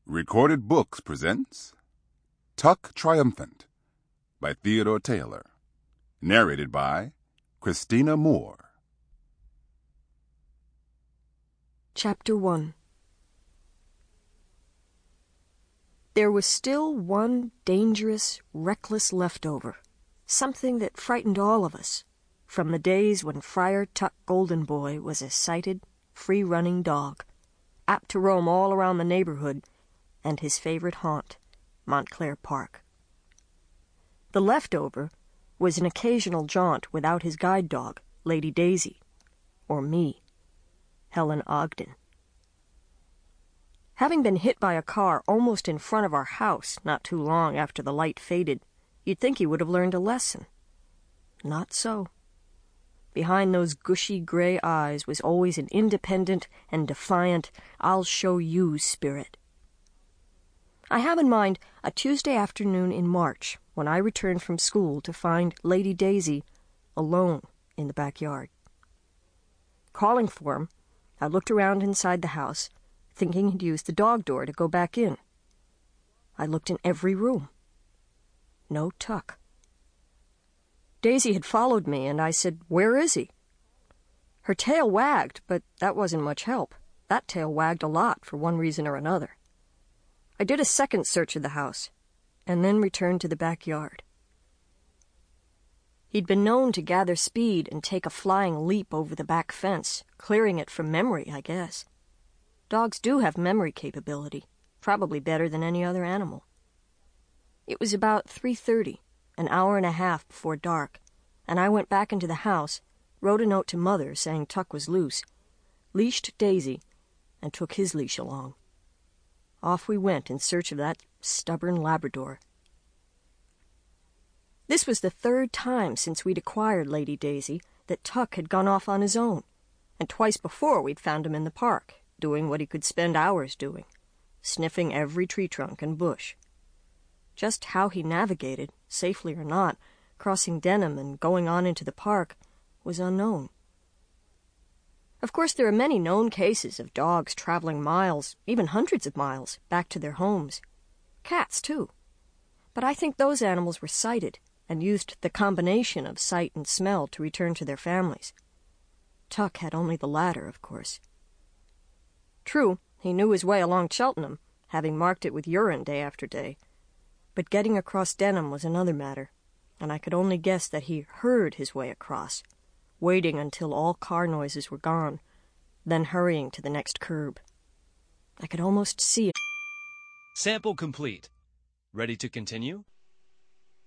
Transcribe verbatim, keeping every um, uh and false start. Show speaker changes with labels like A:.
A: Recorded Books presents Tuck Triumphant by Theodore Taylor. Narrated by Christina Moore.
B: Chapter one. There was still one dangerous, reckless leftover, something that frightened all of us, from the days when Friar Tuck Goldenboy was a sighted, free-running dog, apt to roam all around the neighborhood, and his favorite haunt, Montclair Park. The leftover was an occasional jaunt without his guide dog, Lady Daisy, or me, Helen Ogden. Having been hit by a car almost in front of our house not too long after the light faded, you'd think he would have learned a lesson. Not so. Behind those gushy gray eyes was always an independent and defiant, I'll show you spirit. I have in mind a Tuesday afternoon in March when I returned from school to find Lady Daisy alone in the backyard. Calling for him, I looked around inside the house, thinking he'd used the dog door to go back in. I looked in every room. No Tuck. Daisy had followed me, and I said, "Where is he?" Her tail wagged, but that wasn't much help. That tail wagged a lot for one reason or another. I did a second search of the house, and then returned to the backyard. He'd been known to gather speed and take a flying leap over the back fence, clearing it from memory, I guess. Dogs do have memory capability, probably better than any other animal. It was about three thirty, an hour and a half before dark, and I went back into the house, wrote a note to Mother saying Tuck was loose, leashed Daisy, and took his leash along. Off we went in search of that stubborn Labrador. This was the third time since we'd acquired Lady Daisy that Tuck had gone off on his own, and twice before we'd found him in the park, doing what he could spend hours doing, sniffing every tree trunk and bush. Just how he navigated, safely or not, crossing Denham and going on into the park, was unknown. Of course, there are many known cases of dogs traveling miles, even hundreds of miles, back to their homes. Cats, too. But I think those animals were sighted and used the combination of sight and smell to return to their families. Tuck had only the latter, of course. True, he knew his way along Cheltenham, having marked it with urine day after day. But getting across Denham was another matter, and I could only guess that he heard his way across, waiting until all car noises were gone, then hurrying to the next curb. I could almost see it.
C: Sample complete. Ready to continue?